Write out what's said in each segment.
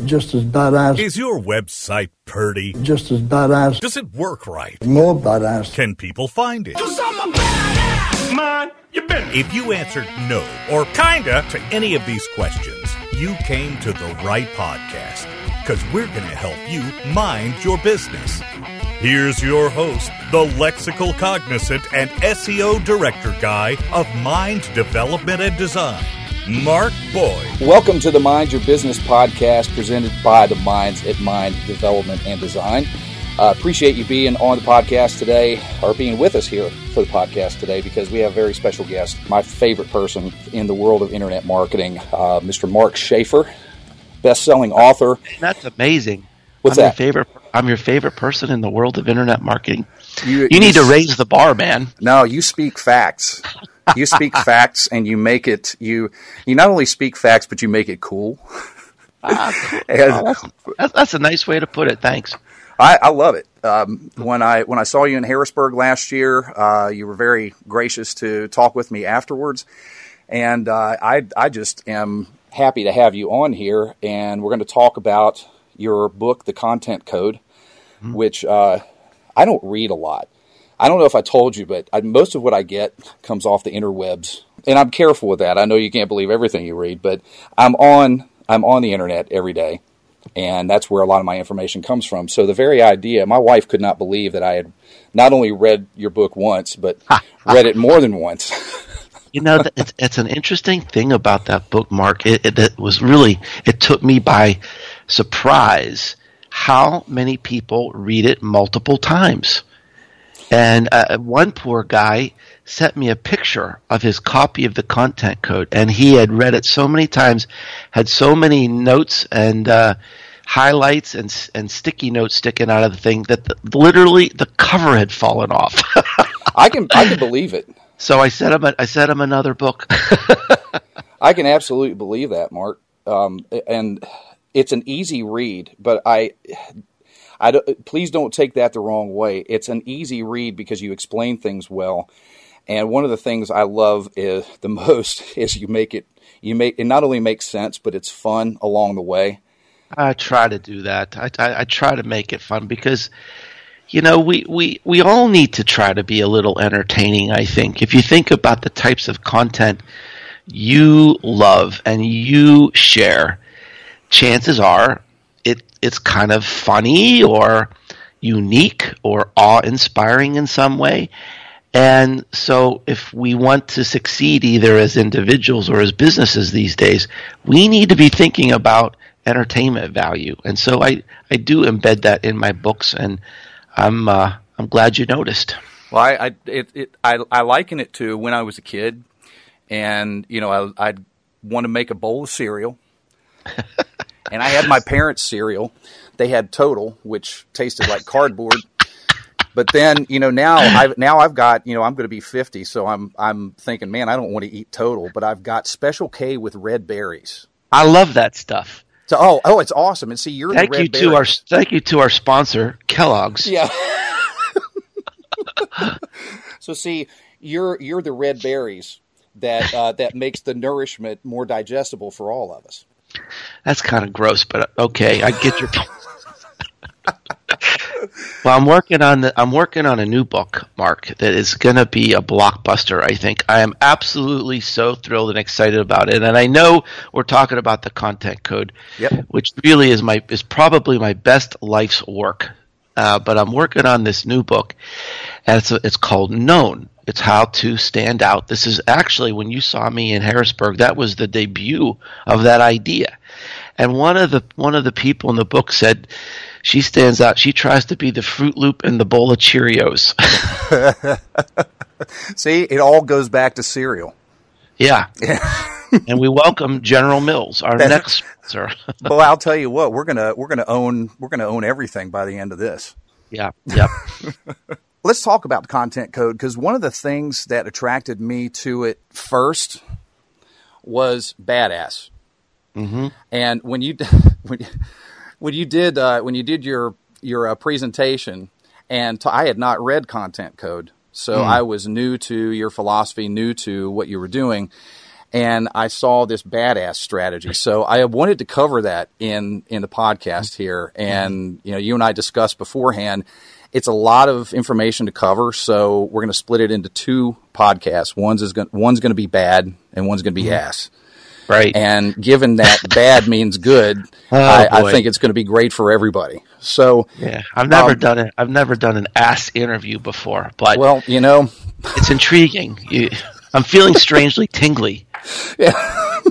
Just as badass. Is your website pretty? Just as badass. Does it work right? More badass. Can people find it? 'Cause I'm a badass, man. You been. If you answered no or kinda to any of these questions, you came to the right podcast, because we're going to help you mind your business. Here's your host, the lexical cognizant and SEO director guy of Mind Development and Design, Mark Boyd. Welcome to the Mind Your Business podcast presented by the Minds at Mind Development and Design. Appreciate you being on the podcast today, or being with us here for the podcast today, because we have a very special guest, my favorite person in the world of internet marketing, Mr. Mark Schaefer, best-selling author. That's amazing. What's I'm that? I'm your favorite person in the world of internet marketing. You need to raise the bar, man. No, you speak facts. You speak facts, and you make it. You not only speak facts, but you make it cool. Cool. That's a nice way to put it. Thanks. I love it. When I saw you in Harrisburg last year, you were very gracious to talk with me afterwards, and I just am happy to have you on here. And we're going to talk about your book, The Content Code, which I don't read a lot. I don't know if I told you, but most of what I get comes off the interwebs, and I'm careful with that. I know you can't believe everything you read, but I'm on the internet every day, and that's where a lot of my information comes from. So the very idea, my wife could not believe that I had not only read your book once, but read it more than once. You know, it's an interesting thing about that book, Mark. It took me by surprise how many people read it multiple times. And one poor guy sent me a picture of his copy of the Content Code, and he had read it so many times, had so many notes and highlights and sticky notes sticking out of the thing that literally the cover had fallen off. I can believe it. So I sent him another book. I can absolutely believe that, Mark. And it's an easy read, but please don't take that the wrong way. It's an easy read because you explain things well. And one of the things I love is you make it not only makes sense, but it's fun along the way. I try to do that. I try to make it fun because, you know, we all need to try to be a little entertaining, I think. If you think about the types of content you love and you share, chances are it's kind of funny or unique or awe-inspiring in some way. And so if we want to succeed either as individuals or as businesses these days, we need to be thinking about entertainment value. And so I do embed that in my books, and I'm glad you noticed. Well, I liken it to when I was a kid, and you know I'd want to make a bowl of cereal. And I had my parents' cereal. They had Total, which tasted like cardboard. But then, you know, now I've got, you know, I'm going to be 50, so I'm thinking, man, I don't want to eat Total, but I've got Special K with red berries. I love that stuff. So it's awesome. And see, you're the red berries. Thank you to our sponsor, Kellogg's. Yeah. So see, you're the red berries that makes the nourishment more digestible for all of us. That's kind of gross, but okay, I get your point. Well, I'm working on a new book, Mark, that is going to be a blockbuster, I think. I am absolutely so thrilled and excited about it. And I know we're talking about the Content Code, yep, which really is probably my best life's work. But I'm working on this new book, and it's called Known. It's how to stand out. This is actually, when you saw me in Harrisburg, that was the debut of that idea. And one of the people in the book said she stands out. She tries to be the Fruit Loop in the bowl of Cheerios. See, it all goes back to cereal. Yeah. And we welcome General Mills, our next sponsor. Well, I'll tell you what, we're gonna own everything by the end of this. Yeah. Yep. Let's talk about the Content Code, because one of the things that attracted me to it first was badass. Mm-hmm. And when you did your presentation, and I had not read Content Code, so I was new to your philosophy, new to what you were doing, and I saw this badass strategy. So I wanted to cover that in the podcast here. And, you and I discussed beforehand, it's a lot of information to cover. So we're going to split it into 2 podcasts. One's going to be bad and one's going to be ass. Right. And given that bad means good, I think it's going to be great for everybody. So yeah, I've never done it. I've never done an ass interview before, but well, it's intriguing. I'm feeling strangely tingly. Yeah.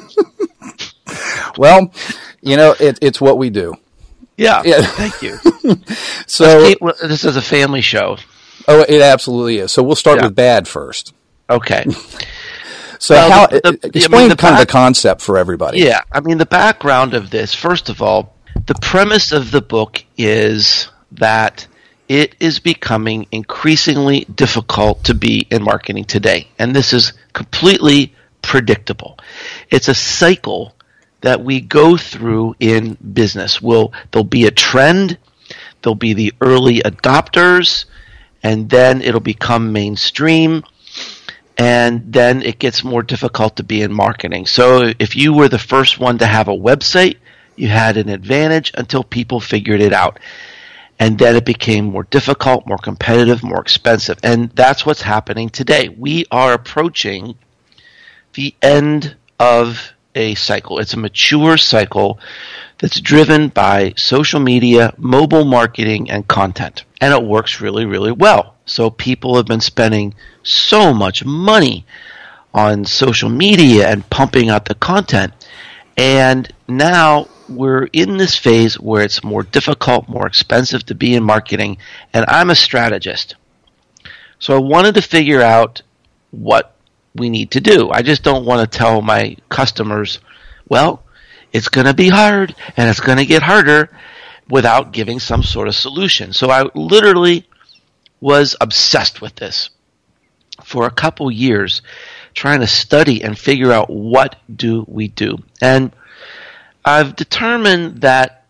Well, it's what we do. Yeah. Thank you. So this is a family show. Oh, it absolutely is. So we'll start with bad first. Okay. So explain the concept for everybody. Yeah. I mean, the background of this, first of all, the premise of the book is that it is becoming increasingly difficult to be in marketing today. And this is completely predictable. It's a cycle that we go through in business. There'll be a trend, there'll be the early adopters, and then it'll become mainstream, and then it gets more difficult to be in marketing. So if you were the first one to have a website, you had an advantage until people figured it out. And then it became more difficult, more competitive, more expensive. And that's what's happening today. We are approaching the end of a cycle. It's a mature cycle that's driven by social media, mobile marketing, and content. And it works really, really well. So people have been spending so much money on social media and pumping out the content. And now we're in this phase where it's more difficult, more expensive to be in marketing. And I'm a strategist. So I wanted to figure out what we need to do. I just don't want to tell my customers, well, it's going to be hard and it's going to get harder without giving some sort of solution. So I literally was obsessed with this for a couple years, trying to study and figure out what do we do. And I've determined that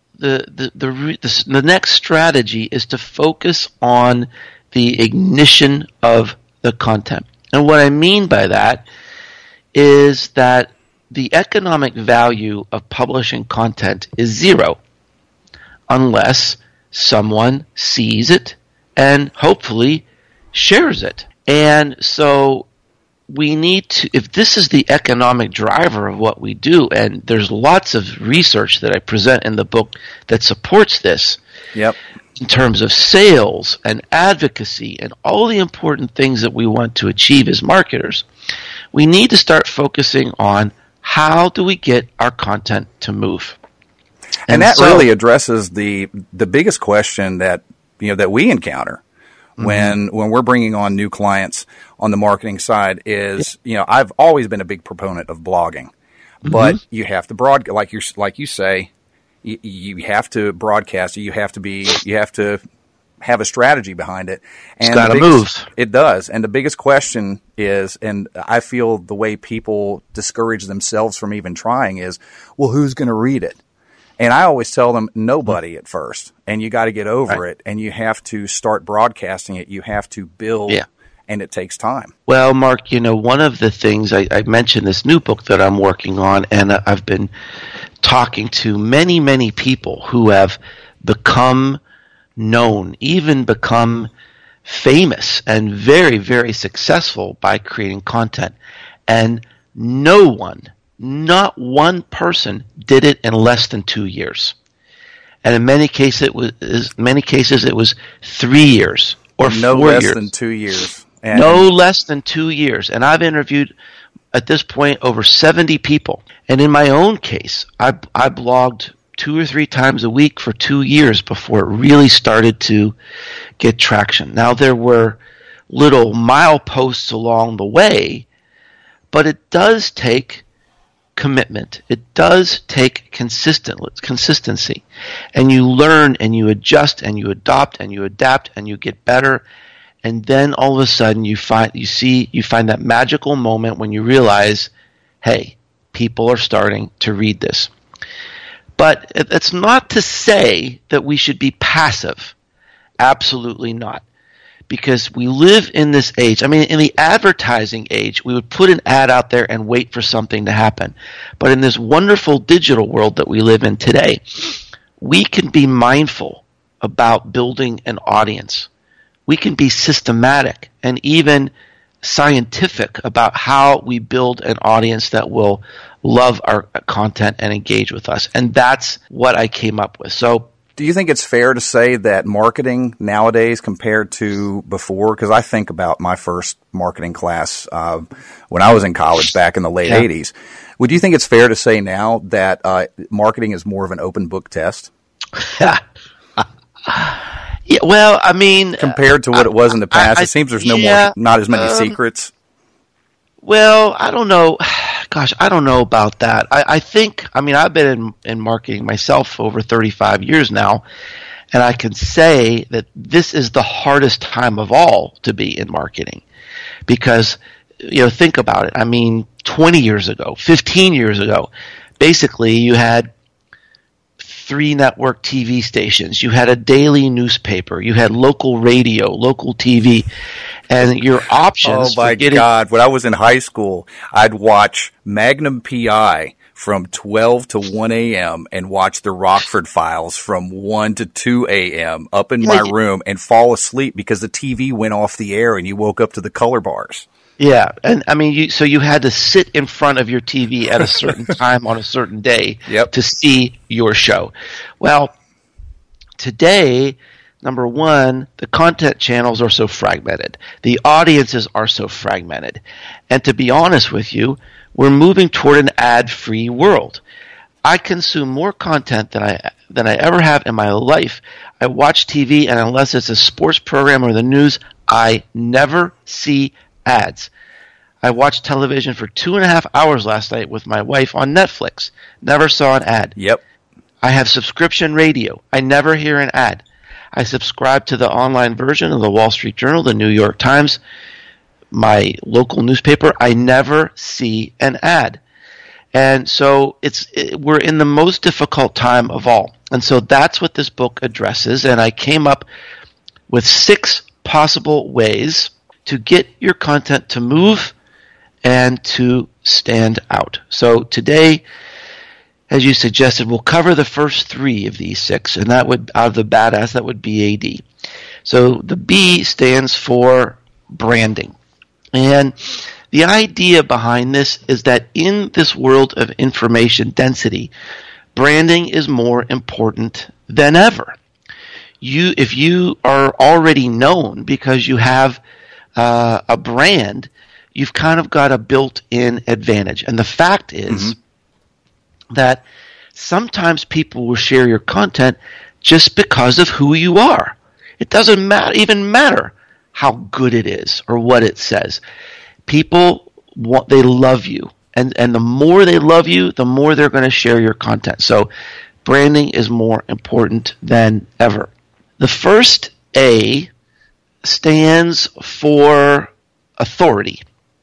the next strategy is to focus on the ignition of the content. And what I mean by that is that the economic value of publishing content is zero unless someone sees it and hopefully shares it. And so we need to, if this is the economic driver of what we do, and there's lots of research that I present in the book that supports this. Yep. In terms of sales and advocacy and all the important things that we want to achieve as marketers, we need to start focusing on how do we get our content to move. And that really addresses the biggest question that we encounter when we're bringing on new clients on the marketing side is, I've always been a big proponent of blogging, but you have to like you say, you have to broadcast it. You have to have a strategy behind it. And it's got to move. It does. And the biggest question is, and I feel the way people discourage themselves from even trying is, well, who's going to read it? And I always tell them nobody at first, and you got to get over it, and you have to start broadcasting it. You have to build, and it takes time. Well, Mark, one of the things I mentioned this new book that I'm working on, and I've been talking to many, many people who have become known, even become famous and very, very successful by creating content. And no one, not one person, did it in less than 2 years. And in many cases it was 3 years or 4 years. No less than 2 years. And no less than 2 years. And I've interviewed at this point over 70 people. And in my own case, I blogged 2 or 3 times a week for 2 years before it really started to get traction. Now, there were little mileposts along the way, but it does take commitment. It does take consistency. And you learn and you adjust and you adopt and you adapt and you get better. And then all of a sudden you find that magical moment when you realize, hey, people are starting to read this. But it's not to say that we should be passive. Absolutely not. because we live in this age. I mean, in the advertising age, we would put an ad out there and wait for something to happen. But in this wonderful digital world that we live in today, we can be mindful about building an audience. We can be systematic and even scientific about how we build an audience that will love our content and engage with us. And that's what I came up with. So, do you think it's fair to say that marketing nowadays compared to before? Because I think about my first marketing class when I was in college back in the late 80s. Would you think it's fair to say now that marketing is more of an open book test? Yeah, well, I mean, compared to what it was in the past, it seems there's not as many secrets. Well, I don't know. Gosh, I don't know about that. I think, I mean, I've been in marketing myself for over 35 years now, and I can say that this is the hardest time of all to be in marketing because, think about it. I mean, 20 years ago, 15 years ago, basically you had 3 network TV stations, you had a daily newspaper, you had local radio, local TV, and your options. Oh my God! When I was in high school, I'd watch Magnum PI from 12 to 1 a.m. and watch the Rockford Files from 1 to 2 a.m. up in my room and fall asleep because the TV went off the air and you woke up to the color bars. Yeah, and I mean, so you had to sit in front of your TV at a certain time on a certain day to see your show. Well, today, number one, the content channels are so fragmented. The audiences are so fragmented. And to be honest with you, we're moving toward an ad-free world. I consume more content than I ever have in my life. I watch TV, and unless it's a sports program or the news, I never see ads. I watched television for 2.5 hours last night with my wife on Netflix. Never saw an ad. Yep. I have subscription radio. I never hear an ad. I subscribe to the online version of the Wall Street Journal, the New York Times, my local newspaper. I never see an ad. And so we're in the most difficult time of all. And so that's what this book addresses. And I came up with 6 possible ways to get your content to move and to stand out. So today, as you suggested, we'll cover the first 3 of these 6, and that would, out of the badass, that would be AD. So the B stands for branding. And the idea behind this is that in this world of information density, branding is more important than ever. If you are already known because you have a brand, you've kind of got a built-in advantage. And the fact is that sometimes people will share your content just because of who you are. It doesn't even matter how good it is or what it says. People they love you. And the more they love you, the more they're going to share your content. So branding is more important than ever. The first A stands for authority.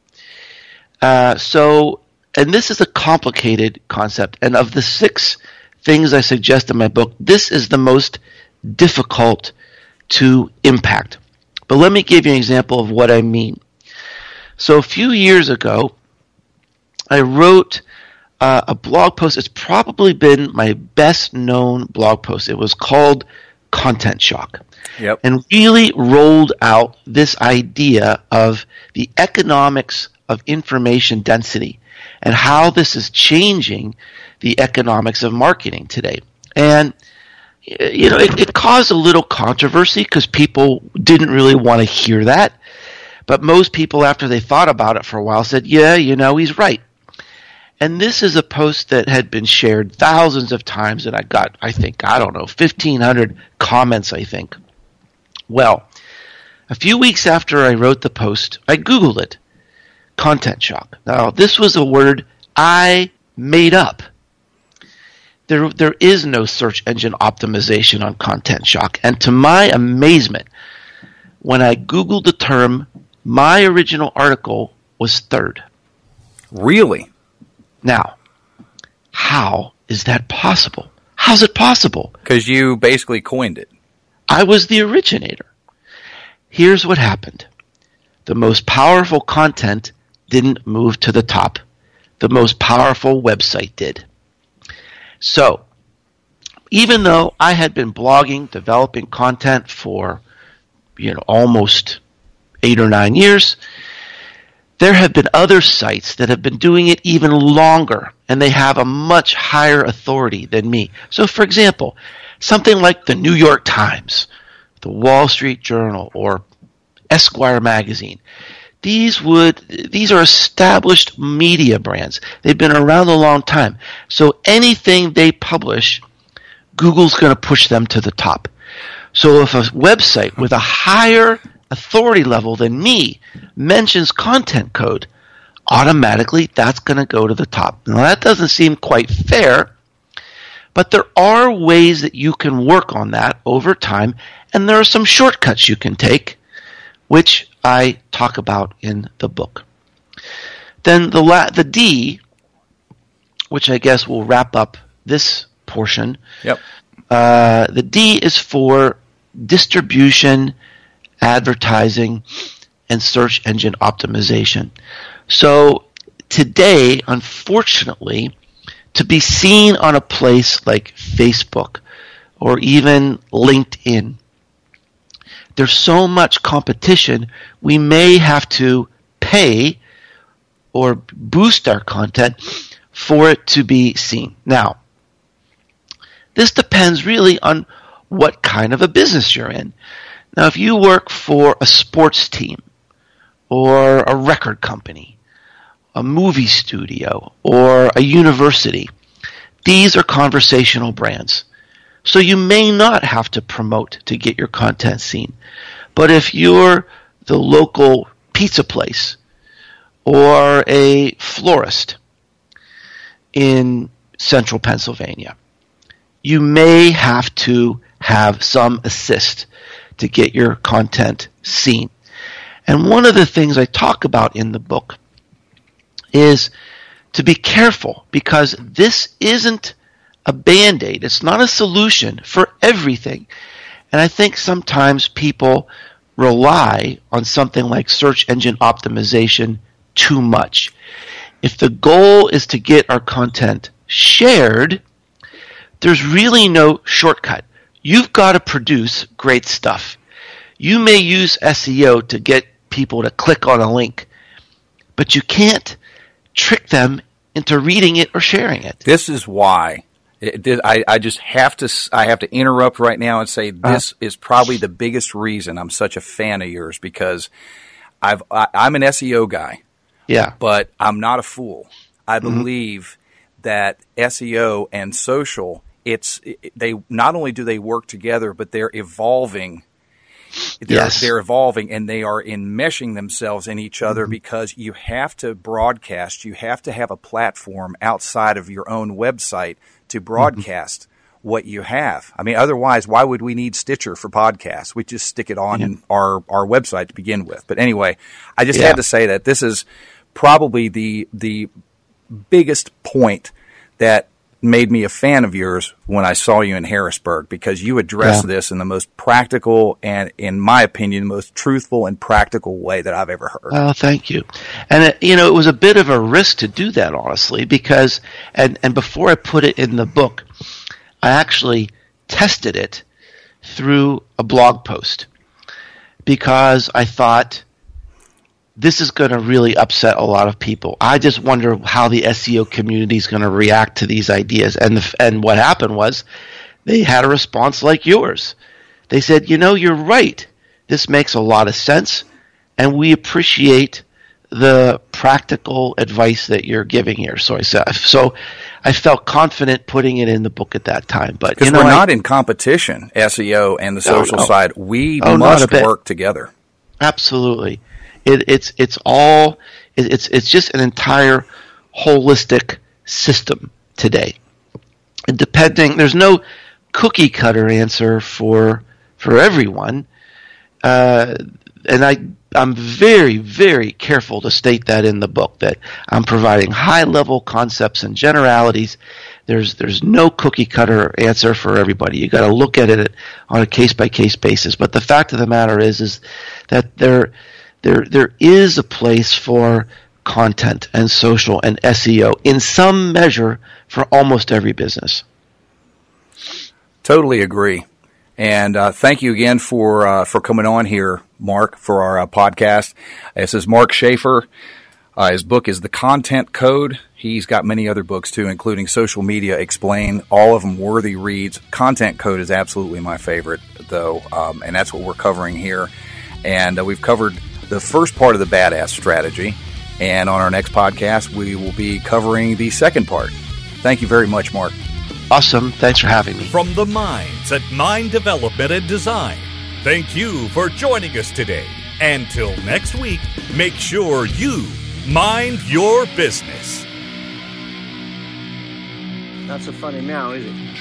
And this is a complicated concept. And of the 6 things I suggest in my book, this is the most difficult to impact. But let me give you an example of what I mean. So a few years ago, I wrote a blog post. It's probably been my best known blog post. It was called Content Shock. Yep. And really rolled out this idea of the economics of information density and how this is changing the economics of marketing today. And it caused a little controversy because people didn't really want to hear that. But most people, after they thought about it for a while, said, yeah, he's right. And this is a post that had been shared thousands of times, and I got, 1,500 comments, I think. Well, a few weeks after I wrote the post, I Googled it. Content shock. Now, this was a word I made up. There is no search engine optimization on Content Shock. And to my amazement, when I Googled the term, my original article was 3rd. Really? Now, how is that possible? How's it possible? Because you basically coined it. I was the originator. here's what happened. The most powerful content didn't move to the top. The most powerful website did. So, even though I had been blogging, developing content for, almost 8 or 9 years, there have been other sites that have been doing it even longer, and they have a much higher authority than me. So, for example, something like the New York Times, the Wall Street Journal, or Esquire magazine. These are established media brands. They've been around a long time. So anything they publish, Google's going to push them to the top. So if a website with a higher authority level than me mentions content code, automatically that's going to go to the top. Now that doesn't seem quite fair, but there are ways that you can work on that over time, and there are some shortcuts you can take, which I talk about in the book. Then the D, which I guess will wrap up this portion. Yep. The D is for distribution, advertising, and search engine optimization. So today, unfortunately, to be seen on a place like Facebook or even LinkedIn, there's so much competition, we may have to pay or boost our content for it to be seen. Now, this depends really on what kind of a business you're in. Now, if you work for a sports team or a record company, a movie studio, or a university, these are conversational brands. So you may not have to promote to get your content seen. But if you're the local pizza place or a florist in central Pennsylvania, you may have to have some assist to get your content seen. And one of the things I talk about in the book is to be careful, because this isn't a Band-Aid. It's not a solution for everything. And I think sometimes people rely on something like search engine optimization too much. If the goal is to get our content shared, there's really no shortcut. You've got to produce great stuff. You may use SEO to get people to click on a link, but you can't trick them into reading it or sharing it. This is why I just have to interrupt right now and say this is probably the biggest reason I'm such a fan of yours, because I'm an SEO guy. Yeah. But I'm not a fool. I believe that SEO and social, they not only do they work together, but they're evolving. They're evolving, and they are enmeshing themselves in each other, because you have to broadcast. You have to have a platform outside of your own website to broadcast what you have. I mean, otherwise, why would we need Stitcher for podcasts? We just stick it on our website to begin with. But anyway, I just had to say that this is probably the biggest point that made me a fan of yours when I saw you in Harrisburg, because you address this in the most practical and, in my opinion, most truthful and practical way that I've ever heard. Well, thank you. And it was a bit of a risk to do that, honestly, because and before I put it in the book, I actually tested it through a blog post, because I thought, this is going to really upset a lot of people. I just wonder how the SEO community is going to react to these ideas. And what happened was they had a response like yours. They said, you're right. This makes a lot of sense, and we appreciate the practical advice that you're giving here. So I felt confident putting it in the book at that time. But because we're not in competition, SEO and the social side. We must work together. Absolutely. It's just an entire holistic system today. And there's no cookie cutter answer for everyone. And I'm very, very careful to state that in the book, that I'm providing high level concepts and generalities There's no cookie cutter answer for everybody. You got to look at it on a case by case basis. But the fact of the matter is that there is a place for content and social and SEO in some measure for almost every business. Totally agree. And thank you again for coming on here, Mark, for our podcast. This is Mark Schaefer. His book is The Content Code. He's got many other books, too, including Social Media Explained, all of them worthy reads. Content Code is absolutely my favorite, though, and that's what we're covering here. And we've covered the first part of the badass strategy, and on our next podcast, we will be covering the second part. Thank you very much, Mark. Awesome. Thanks for having me. From the minds at Mind Development and Design, thank you for joining us today. Until next week, make sure you mind your business. Not so funny now, is it?